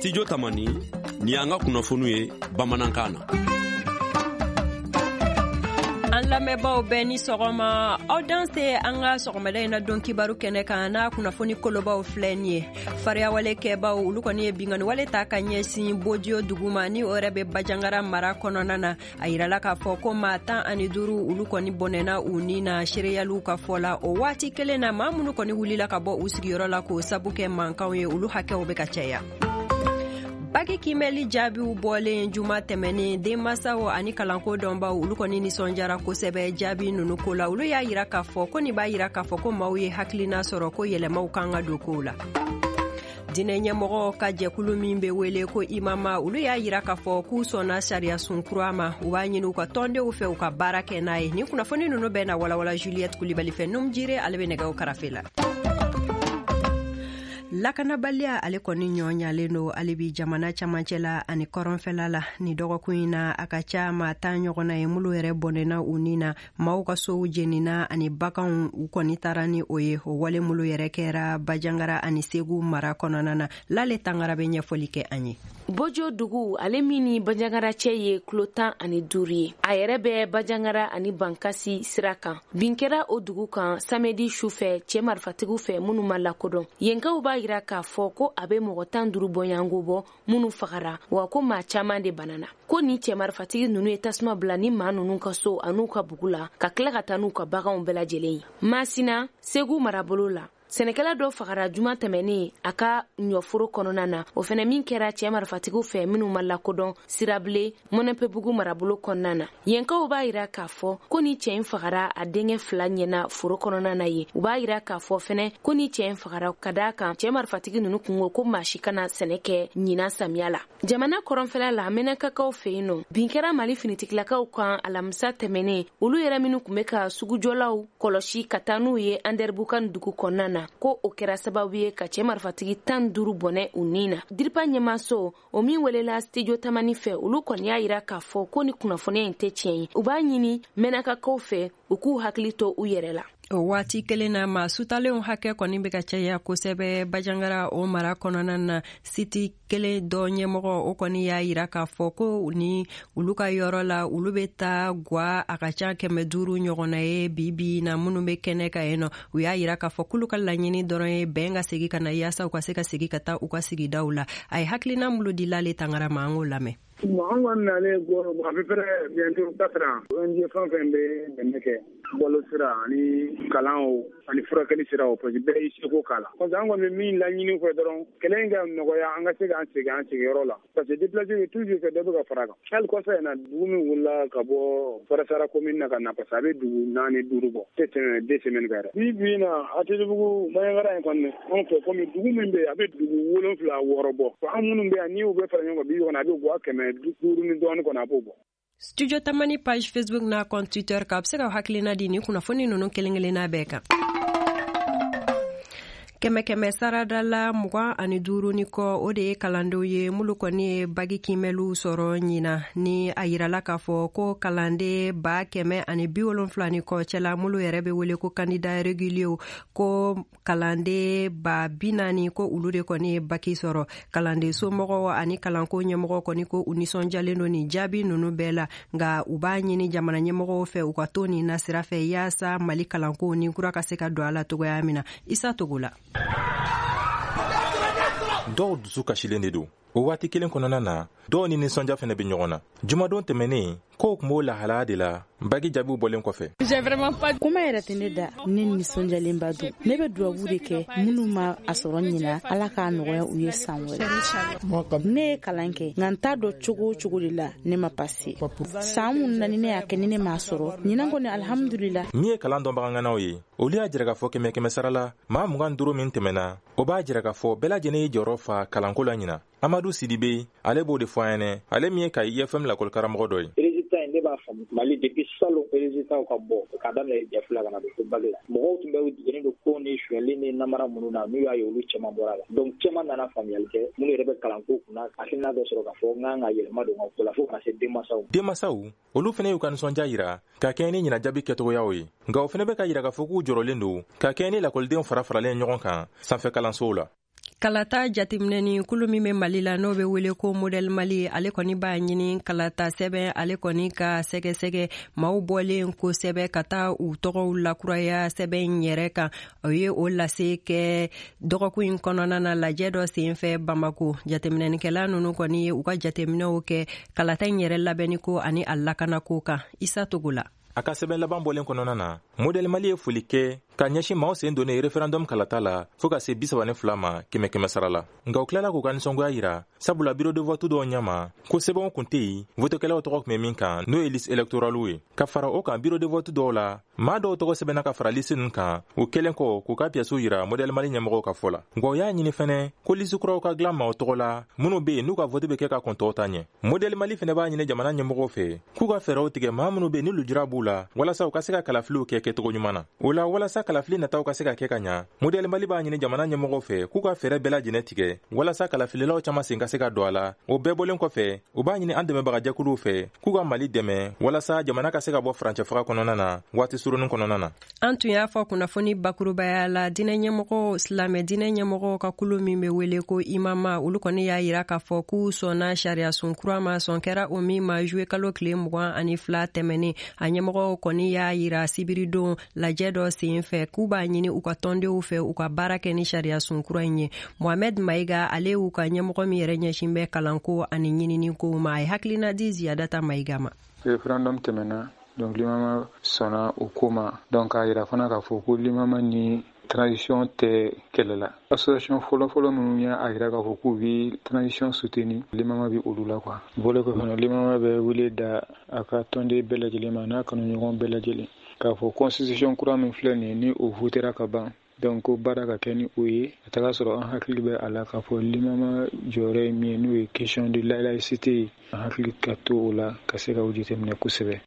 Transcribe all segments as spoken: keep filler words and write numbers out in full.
Studio Tamani ni anga kunafunu ye Bamanankan na. An lamɛnbaaw bɛɛ ni sɔgɔma aw dan se an ka sɔgɔmada in na don kibaru kɛnɛ kan n'a kunnafoni kolobaw filɛ nin ye fariyawale kɛbaw olu kɔni ye bingani wale ta ka ɲɛsin Bodio duguma ni o yɛrɛ bɛ Bajangara mara kɔnɔna na a yirala k'a fɔ ko maa tan ani duuru olu kɔni bɔnɛna u ni na sereyaliw ka fɔ la o waati kelen na maa minnu kɔni wulila ka bɔ u sigiyɔrɔ la k'o sabu kɛ mankanw ye olu hakɛw bɛ ka caya. Bagi kimeli jaabiw bɔlen juma tɛmɛnen denmasaw ani kalanko dɔnbaw olu kɔni nisɔndiyara kosɛbɛ jaabi nunu ko la olu y'a yira k'a fɔ ko nin b'a yira k'a fɔ ko maaw ye hakilina sɔrɔ ko yɛlɛmaw kan ka don kow la. Dinɛ ɲɛmɔgɔ ka jɛkulu min bɛ wele ko imama olu y'a yira k'a fɔ k'u sɔnna sariya sun kura ma u b'a ɲini u ka tɔndenw fɛ u ka baara kɛ n'a ye nin kunnafoni nunu bɛ na walawala Juliette Kulibali fɛ Num Jire ale bɛ nɛgɛw karafe la. Lakanabaliya ale kɔni ɲɔɲalen do ale bi jamana camancɛ la ani kɔrɔnfɛla la ni dɔgɔkun in na a ka ca maa tan ɲɔgɔnna ye mulu yɛrɛ bɔnɛna u ni na maaw ka sow jenina ani baganw u kɔni taara ni o ye o wale mulu yɛrɛ kɛra Bajangara ani Segu mara kɔnɔna na Lale Tangara bɛ ɲɛfɔli kɛ an ye. Bodio dugu ale min ni Bajangara cɛ ye kilo tan ani duuru ye a yɛrɛ bɛ Bajangara ani Bankasi sira kan bin kɛra o dugu kan samedi sufɛ cɛ marifatigiw fɛ minnu ma lakodɔn yenkaw b'a yira k'a fɔ ko a bɛ mɔgɔ tan duuru bɔɲango bɔ minnu fagara wa ko maa caman de banana ko ni cɛ marifatigi ninnu ye tasuma bila ni maa ninnu ka so an'u ka bugu la ka tila ka taa n'u ka baganw bɛɛ lajɛlen ye. Masina Segu marabolo la sɛnɛkɛla dɔ fagara juma tɛmɛnen a ka ɲɔforo kɔnɔna na o fɛnɛ min kɛra cɛ marifatigiw fɛ minnu ma lakodɔn sirabile mɔnɛpɛbugu marabolo kɔnɔna na yenkaw b'a yira k'a fɔ ko ni cɛ in fagara a denkɛ fila ɲɛna foro kɔnɔna na ye u b'a yira k'a fɔ fɛnɛ ko ni cɛ in fagara ka daa kan cɛ marifatigi ninnu kungo ko maa si kana sɛnɛ kɛ ɲina samiya la. Jamana kɔrɔnfɛla la Mɛnɛkakaw fɛ yen nɔ bin kɛra Mali finitigilakaw kan alamisa tɛmɛnen olu yɛrɛ minnu kun bɛ ka sugujɔlaw kɔlɔsi ka taa n'u ye Anderbukan dugu kɔnɔna na ko o kɛra sababu ye ka cɛ marifatigi tan duuru bɔnɛ u ni na. Diripa ɲɛmaso o min welela Studio Tamani fɛ olu kɔni y'a yira k'a fɔ ko ni kunnafoniya in tɛ tiɲɛ ye u b'a ɲini Mɛnɛkakaw fɛ u k'u hakili to u yɛrɛ la. O waati kelen na maa sutalenw hakɛ kɔni bɛ ka caya kosɛbɛ Bajangara o mara kɔnɔna na siti kelen dɔ ɲɛmɔgɔ o kɔni y'a yira k'a fɔ ko ni olu ka yɔrɔ la olu bɛ taa gwa a ka ca kɛmɛ duuru ɲɔgɔnna ye bibi na minnu bɛ kɛnɛ ka yen nɔ u y'a yira k'a fɔ k'olu ka laɲini dɔrɔn ye bɛn ka segin ka na yaasa u ka se ka segin ka taa u ka sigidaw la a ye hakilina mulu di Lale Tangara ma an k'o lamɛn. An kɔni nalen bɔ a bɛ fɛrɛ bientôt quatre ans O N G fɛn fɛn bɛ dɛmɛ kɛ balo sira ani kalan ani furakɛli sira o parce que bɛɛ y'i seko k'a la parce que an kɔni bɛ min laɲini fɛ dɔrɔn kɛlɛ in ka nɔgɔya an ka se k'an segin an sigiyɔrɔ la parce que déplacé bɛ toujours que dɔ bɛ ka fara kan hali kɔfɛ in na dugu min wulila ka bɔ Farasara commune na ka na parce que a bɛ dugu naani duuru bɔ tɛ tɛmɛ deux semaines kan yɛrɛ bi bi in na Atelibugu Bajangara in kɔni anw fɛ komi dugu min bɛ yen a bɛ dugu wolonfila wɔɔrɔ bɔ an minnu bɛ yan n'i y'u bɛ fara ɲɔgɔn kan bi kɔni a bɛ bɔ kɛmɛ duuru ni dɔɔnin kɔni a b'o bɔ. Studio Tamani page Facebook na compte Twitter ka bɛ se ka hakilina di ni kunnafoni ninnu kelen-kelenna bɛɛ kan. Kɛmɛ kɛmɛ sarada la mugan ani duuru ni kɔ o de ye kalandenw ye mulu kɔni ye bagi kimɛliw sɔrɔ ɲina ni a yirala k'a fɔ ko kalanden ba kɛmɛ ani bi wolonfila ni kɔ cɛla mulu yɛrɛ bɛ wele ko candidat régulier ko kalanden ba bi naani ko olu de kɔni ye baki sɔrɔ kalanden somɔgɔw ani kalanko ɲɛmɔgɔ kɔni ko u nisɔndiyalen do ni jaabi ninnu bɛɛ la nka u b'a ɲini jamana ɲɛmɔgɔw fɛ u ka to nin na sira fɛ yaasa Mali kalanko ni kura ka se ka don a la togoya min na Isa Togo la. Dɔw dusu kasilen de don o waati kelen kɔnɔna na dɔw ni nisɔndiya fɛnɛ bɛ ɲɔgɔn na jumadon tɛmɛnen kow kun b'o lahalaya de la bagi jaabiw bɔlen kɔfɛ kuma yɛrɛ tɛ ne da ne nisɔndiyalenba don ne bɛ duwawu de kɛ minnu ma a sɔrɔ ɲina Ala k'a nɔgɔya u ye san wɛrɛ ne ye kalan kɛ nka n t'a dɔn cogo o cogo de la ne ma pase san minnu na ni ne y'a kɛ ni ne m'a sɔrɔ ɲinan kɔni alhamdulila. Min ye kalan dɔnbaganganaw ye olu y'a jira k'a fɔ kɛmɛ kɛmɛ sara la maa mugan duuru min tɛmɛna o b'a jira k'a fɔ bɛɛ lajɛlen ye jɔyɔrɔ fa kalanko la ɲina. Amadu Sidibe ale b'o de fɔ an ɲɛnɛ ale min ye ka I F M lakɔlikaramɔgɔ dɔ ye. Résultat in ne b'a faamu Mali depuis salon résultat ka bɔ ka daminɛ jɛfila ka na don fo bage la mɔgɔw tun bɛ jɛnnen don ko ni suyɛli ni namara minnu na n'u y'a ye olu cɛman bɔra la donc cɛman nana faamuyali kɛ minnu yɛrɛ bɛ kalanko kunna hakilina dɔ sɔrɔ k'a fɔ n kan ka yɛlɛma don ka ko la fo kana se denmansaw. Denmansaw olu fɛnɛ y'u ka nisɔndiya yira ka kɛɲɛ ni ɲina jaabi kɛcogoyaw ye nka o fɛnɛ bɛ ka yira k'a fɔ k'u jɔrɔlen don ka kɛɲɛ ni lakɔlidenw fara faralen ɲɔgɔn kan sanfɛ kalansow la. kalata jateminɛni kulu min bɛ mali la n'o bɛ wele ko model mali ale kɔni b'a ɲini kalata sɛbɛn ale kɔni ka sɛgɛsɛgɛ maaw bɔlen kosɛbɛ ka taa u tɔgɔw lakuraya sɛbɛn yɛrɛ kan o ye o lase kɛ dɔgɔkun in kɔnɔna na lajɛ dɔ senfɛ bamako jateminɛnikɛla nunu kɔni ye u ka jateminɛw kɛ kalata in yɛrɛ labɛnni ko ani a lakanako kan isa togo la a ka sɛbɛn laban bɔlen kɔnɔna na model mali ye foli kɛ ka ɲɛsin maaw sen donne referendum kalata la fɔɔ ka se bisaba ni fila ma kɛmɛ kɛmɛ sara la nka u tilala k'u ka nisɔngoya yira sabula biro de vote dɔw ɲama ko sɛbɛnw kun tɛ yen votekɛlaw tɔgɔ kun bɛ min kan n'o ye liste électorale ye ka fara o kan biro de vote dɔw la maa dɔw tɔgɔ sɛbɛnna ka fara liste ninnu kan u kɛlen kɔ k'u ka piɛsiw yira model mali ɲɛmɔgɔw ka fɔ la nka u y'a ɲini fɛnɛ ko liste kuraw ka dilan maaw tɔgɔ la minnu bɛ yen n'u ka vote bɛ kɛ ka kɔn tɔw ta ɲɛ model mali fɛnɛ b'a ɲini jamana ɲɛmɔgɔw fɛ k'u ka fɛɛrɛw tigɛ maa minnu bɛ yen ni lujura b'u la walasa u ka se ka kalafiliw kɛ kɛcogo ɲuman na o la walasa kalafili nataw ka se ka kɛ ka ɲa model mali b'a ɲini jamana ɲɛmɔgɔw fɛ k'u ka fɛɛrɛ bɛɛ lajɛlen tigɛ walasa kalafililaw caman sen ka se ka don a la o bɛɛ bɔlen kɔfɛ u b'a ɲini an dɛmɛbagajɛkuluw fɛ k'u ka mali dɛmɛ walasa jamana ka se ka bɔ farancɛfaga kɔnɔna na waati surunin kɔnɔna na an tun y'a fɔ kunnafoni bakurubaya la dinɛ ɲɛmɔgɔ silamɛ dinɛ ɲɛmɔgɔ ka kulu min bɛ wele ko imama olu kɔni y'a yira k'a fɔ k'u sɔnna sariya sun kura ma sɔn kɛra o min ma juwe kalo tile mugan ani fila tɛmɛnen a ɲɛmɔgɔ kɔni y'a yira sibiridon lajɛ dɔ sen fɛ k'u b'a ɲini u ka tɔndenw fɛ u ka baara kɛ ni sariya sun kura in ye mohamed maiga ale y'u ka ɲɛmɔgɔ min yɛrɛ ɲɛsin bɛ kalanko ani ɲinini ko ma a ye hakilina di ziyadata maiga ma referendum tɛmɛna donc limama sɔnna o ko ma donc a yira fana k'a fɔ ko limama ni transition tɛ kɛlɛ la association fɔlɔfɔlɔ minnu y'a yira k'a fɔ k'u bɛ transition soutenir limama bɛ olu la quoi bɔlen kɔfɛ fana limama bɛ wele da a ka tɔnden bɛɛ lajɛlen ma n'a kanuɲɔgɔn bɛɛ lajɛlen k'a fɔ constitution kura min filɛ nin ye ni o votera ka ban donc ko baara ka kɛ ni o ye a taga sɔrɔ an hakili bɛ a la k'a fɔ limama jɔyɔrɔ ye min ye n'o ye question de laïcité ye an hakili ka to o la ka se ka o jateminɛ kosɛbɛ.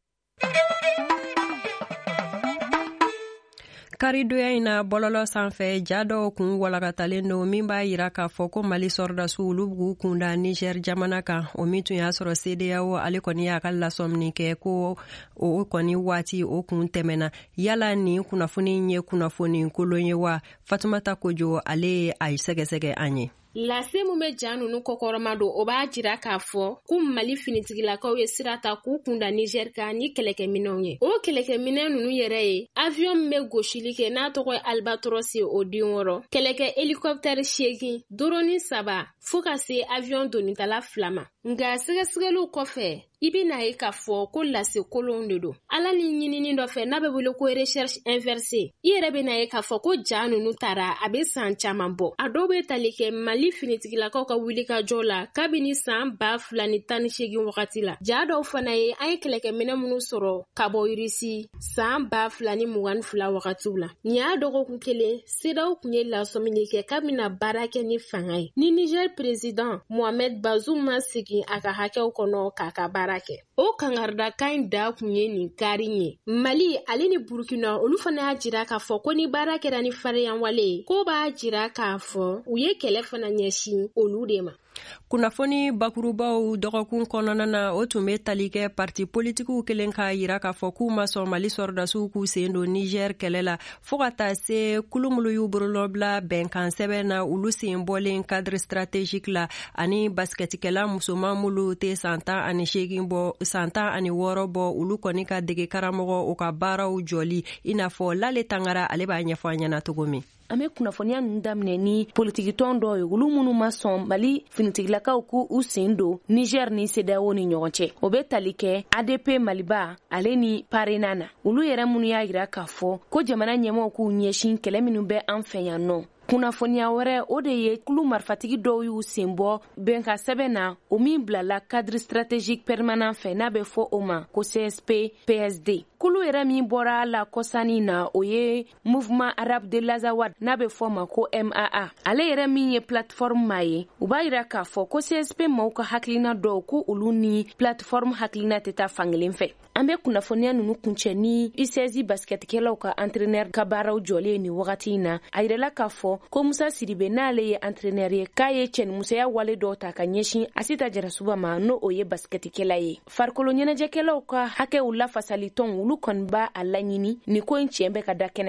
karidoya in na bɔlɔlɔ sanfɛ ja dɔw kun walakatalen don min b'a yira k'a fɔ ko mali sɔrɔdasiw olu b'u kunda niger jamana kan o min tun y'a sɔrɔ C D A O ale kɔni y'a ka lasɔmini kɛ ko o kɔni waati o kun tɛmɛna yala nin kunnafoni ye kunnafoni kolon ye wa Fatumata Kojo ale ye a sɛgɛsɛgɛ an ye lase mun bɛ ja nunu kɔkɔrɔma don o b'a jira k'a fɔ ko mali finitigilakaw ye sira ta k'u kunda niger kan ni kɛlɛkɛminɛw ye o kɛlɛkɛminɛ nunu yɛrɛ ye avion min bɛ gosili kɛ n'a tɔgɔ ye albatros ye o den wɔrɔ kɛlɛkɛ helicoptère seegin doroni saba fo ka se avion donitala fila ma nka sɛgɛsɛgɛliw kɔfɛ i bɛna ye k'a fɔ ko lase kolon de don ala ni ɲinini dɔ fɛ n'a bɛ wele ko recherche inversée i yɛrɛ bɛna ye k'a fɔ ko ja nunu tara a bɛ san caman bɔ a dɔw bɛ tali kɛ mali finitigilakaw ka wuli ka jɔ la kabini san ba fila ni tan ni seegin wagati la ja dɔw fana ye an ye kɛlɛkɛminɛ minnu sɔrɔ ka bɔ irisi san ba fila ni mugan ni fila wagatiw la nin y'a dɔgɔkun kelen sedaw kun ye lasɔmini kɛ k'a bɛna baara kɛ ni fanga ye ni niger président mohamed bazoum ma segin a ka hakɛw kɔnɔ k'a ka baara kɛ o kangarida in da kun ye nin kari ye mali ale ni burkina olu fana y'a jira k'a fɔ ko ni baara kɛra ni fariyan wale ko b'a jira k'a fɔ u ye kɛlɛ fana ɲɛsin olu de ma kunnafoni bakurubaw dɔgɔkun kɔnɔna na o tun bɛ tali kɛ parti politikiw kelen k'a yira k'a fɔ k'u ma sɔn mali sɔrɔdasiw k'u sen don niger kɛlɛ la fɔɔ ka taa se kulumulu y'u bolonɔbila bɛnkan sɛbɛn na olu sen bɔlen cadre stratégique la ani baskɛtikɛla musoman mulu tɛ san tan ani seegin bɔ san tan ani wɔɔrɔ bɔ olu kɔni ka dege karamɔgɔ u ka baaraw jɔli i n'a fɔ lale tangara ale b'a ɲɛfɔ an ɲɛna cogo min an bɛ kunnafoniya ninnu daminɛ ni politikitɔn dɔw ye olu minnu ma sɔn mali finitigilakaw k'u u sen don niger ni C D A O ni ɲɔgɔn cɛ o bɛ tali kɛ A D P maliba ale ni parena na olu yɛrɛ minnu y'a yira k'a fɔ ko jamana ɲɛmɔgɔw k'u ɲɛsin kɛlɛ minnu bɛ an fɛ yan nɔ kunnafoniya wɛrɛ o de ye kulu marifatigi dɔw y'u sen bɔ bɛnka sɛbɛn na o min bilala cadre stratégique permanent fɛ n'a bɛ fɔ o ma ko C S P P S D kulu yɛrɛ min bɔra la kɔsani na o ye mouvement arabe de l'azawad n'a bɛ fɔ ma ko M A A ale yɛrɛ min ye plateforme ma ye u b'a yira k'a fɔ ko C S P maaw ka hakilina dɔw ko olu ni plateforme hakilina tɛ taa fankelen fɛ an bɛ kunnafoniya ninnu kuncɛ ni I seize basketikɛlaw ka entraîneur ka baaraw jɔlen ni wagati in na a yirala k'a fɔ ko Musa Sidibe n'ale ye entraîneur ye k'a ye cɛnimusoya wale dɔw ta ka ɲɛsin Asita Jarasuba ma n'o o ye basketikɛla ye farikolo ɲɛnajɛkɛlaw ka hakɛw lafasali tɔn olu kɔni b'a a laɲini ni ko in tiɲɛ bɛ ka da kɛnɛ kan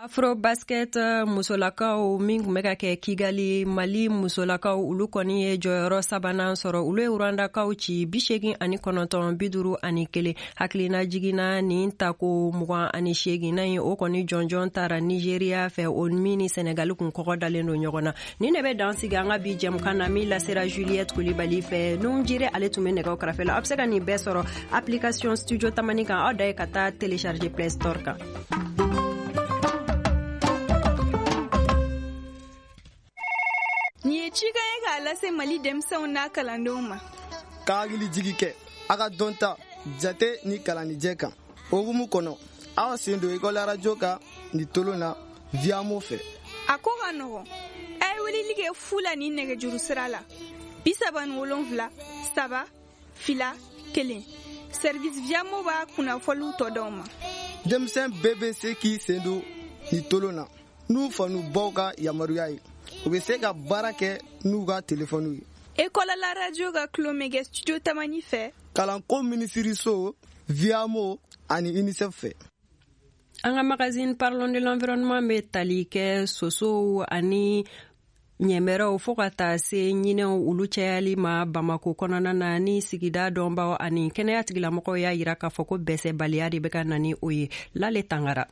Afro basket musolakaw min kun bɛ ka kɛ Kigali Mali musolakaw olu kɔni ye jɔyɔrɔ sabanan sɔrɔ. Olu ye Rwandakaw ci bi segin ani kɔnɔntɔn bi duuru ani kelen. Hakilina jiginna nin tako mugan ani segin na ye o kɔni jɔnjɔn taara Nigeria fɛ o min ni Senegal kun kɔkɔ dalen don ɲɔgɔn na. Nin de bɛ dansigi an ka bi jɛmukan na min lasera Juliette Coulibaly fɛ. Nun jire ale tun bɛ nɛgɛw kɛrɛfɛ la. A bɛ se ka nin bɛɛ sɔrɔ application Studio Tamani kan. Aw da ye ka taa télécharger Play Store kan. Ni ye ci kan ye k'a lase Mali denmisɛnw n'a kalandenw ma. K'a hakili jigi kɛ a ka dɔnta jate ni kalanijɛ kan. Okumu kɔnɔ aw sen don école radio kan ni tolon na Viamo fɛ. A ko ka nɔgɔn. A ye weleli kɛ fu la ni nɛgɛjuru sira la bi saba ni wolonwula saba fila kelen. Service Viamo b'a kunnafoliw tɔ d'aw ma. Denmisɛn bɛɛ bɛ se k'i sen don ni tolon na n'u fanu baw ka yamaruya ye. U bɛ se ka baara kɛ n'u ka telefɔniw ye. École la radio ka kulomɛkɛ Studio Tamani fɛ. Kalanko minisiriso Viamo ani UNICEF fɛ. An ka magazine Parlons de l'environnement bɛ tali kɛ sosow ani ɲɛmɛrɛw fo ka taa se ɲinɛw olu cayali ma Bamako kɔnɔna na ni sigida dɔnbaw ani kɛnɛya tigilamɔgɔw y'a yira k'a fɔ ko bɛsɛbaliya de bɛ ka na ni o ye. Lale Tangara.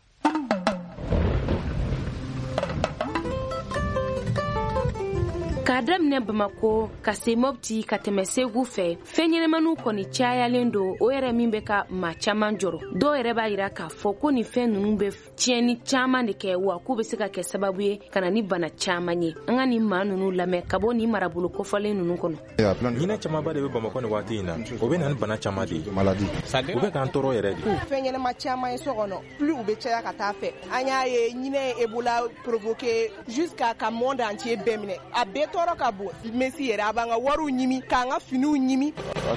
K'a daminɛ Bamako ka se Mopti ka tɛmɛ Segu fɛ fɛn ɲɛnɛmaniw kɔni cayalen don o yɛrɛ min bɛ ka maa caman jɔrɔ. Dɔw yɛrɛ b'a yira k'a fɔ ko ni fɛn ninnu bɛ tiɲɛni caman de kɛ wa k'u bɛ se ka kɛ sababu ye ka na ni bana caman ye. An ka nin maa ninnu lamɛn ka bɔ nin marabolo kofɔlen ninnu kɔnɔ. Ɲinɛ camanba de bɛ Bamako nin waati in na o bɛ na ni bana caman de ye. U bɛ k'an tɔɔrɔ yɛrɛ de. Fɛn ɲɛnɛma caman ye so kɔnɔ plus u bɛ caya ka taa fɛ. An y'a ye ɲinɛ ye Ebola provoqué jusqu'à ka monde entier bɛɛ minɛ. A bɛɛ tɔɔrɔ ka bon Messi yɛrɛ a b'an ka wariw ɲimi k'an ka finiw ɲimi.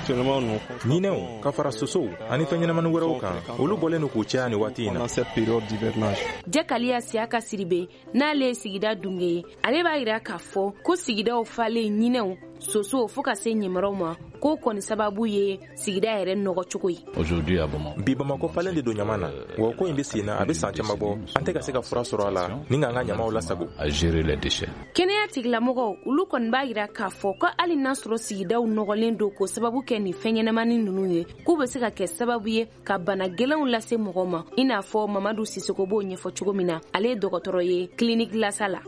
Ɲinɛw ka fara sosow ani fɛn ɲɛnɛmani wɛrɛw kan olu bɔlen don k'u caya nin waati in na. Jakaliya Siyaka Siribe n'ale ye sigida dunge ye ale b'a yira k'a fɔ ko sigidaw falen ɲinɛw soso fo ka se ɲɛmɛrɛw ma ko kɔni sababu ye sigida yɛrɛ nɔgɔ cogo ye. Bi Bamako falen de don ɲama na wa ko in bɛ sen na a bɛ san caman bɔ an tɛ ka se ka fura sɔrɔ a la ni k'an ka ɲamaw lasago. Kɛnɛya tigilamɔgɔw olu kɔni b'a yira k'a fɔ ko hali n'a sɔrɔ sigidaw nɔgɔlen don ko sababu kɛ nin fɛn ɲɛnɛmani ninnu ye k'u bɛ se ka kɛ sababu ye ka bana gɛlɛnw lase mɔgɔ ma i n'a fɔ Mamadu Sisoko b'o ɲɛfɔ cogo min na ale ye dɔgɔtɔrɔ ye clinique Lasa la.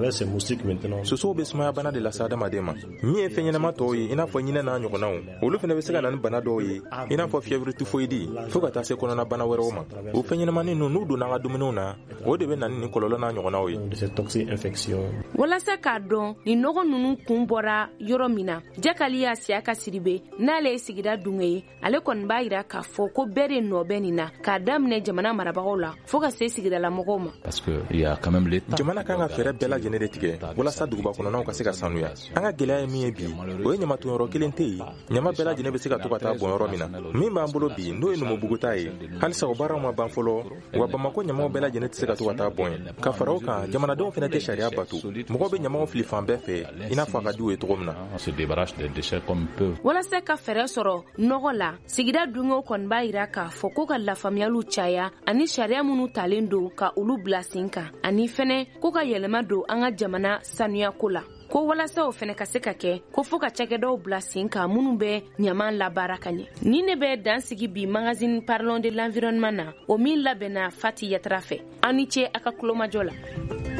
Sosow bɛ sumaya bana de lase adamaden ma min ye fɛn ɲɛnɛma tɔw ye i n'a fɔ ɲinɛ n'a ɲɔgɔnnaw olu fana bɛ se ka na ni bana dɔw ye i n'a fɔ fièvre typhoïde fo ka taa se kɔnɔna bana wɛrɛw ma o fɛn ɲɛnɛmani ninnu n'u donna an ka dumuniw na o de bɛ na ni kɔlɔlɔ n'a ɲɔgɔnnaw ye. Walasa k'a dɔn ni nɔgɔ ninnu kun bɔra yɔrɔ min na Jakaliya Siyaka Siribe n'ale ye sigida dunge ye ale kɔni b'a yira k'a fɔ ko bɛɛ de nɔ bɛ nin na k'a daminɛ jamana marabagaw la fo ka se sigidalamɔgɔw ma. Jamana kan ka fɛɛrɛ bɛɛ lajɛlen de tigɛ walasa duguba kɔnɔnaw ka se ka sanuya. An ka gɛlɛya ye min ye bi o ye ɲamatonyɔrɔ kelen tɛ yen ɲama bɛɛ lajɛlen bɛ se ka to ka taa bɔn yɔrɔ min na min b'an bolo bi n'o ye Numubuguta ye halisa o baaraw ma ban fɔlɔ wa Bamako ɲamaw bɛɛ lajɛlen tɛ se ka to ka taa bɔn ye ka fara o kan jamanadenw fana tɛ sariya bato mɔgɔw bɛ ɲamaw fili fan bɛɛ fɛ i n'a fɔ a ka di u ye cogo min na. Walasa ka fɛɛrɛ sɔrɔ nɔgɔ la sigida dungew kɔni b'a yira k'a fɔ ko ka lafaamuyaliw caya ani sariya minnu talen don ka olu bila sen kan ani fɛnɛ ko ka yɛlɛma don an ka jamana sanuyako la ko walasa o fɛnɛ ka se ka kɛ ko fo ka cakɛdaw bila sen kan minnu bɛ ɲaman labaara ka ɲɛ. Ni ne bɛ dansigi bi magazine Parlons de l'environnement na o min labɛnna Fati Yatara fɛ. An ni ce a ka kulomajɔ la.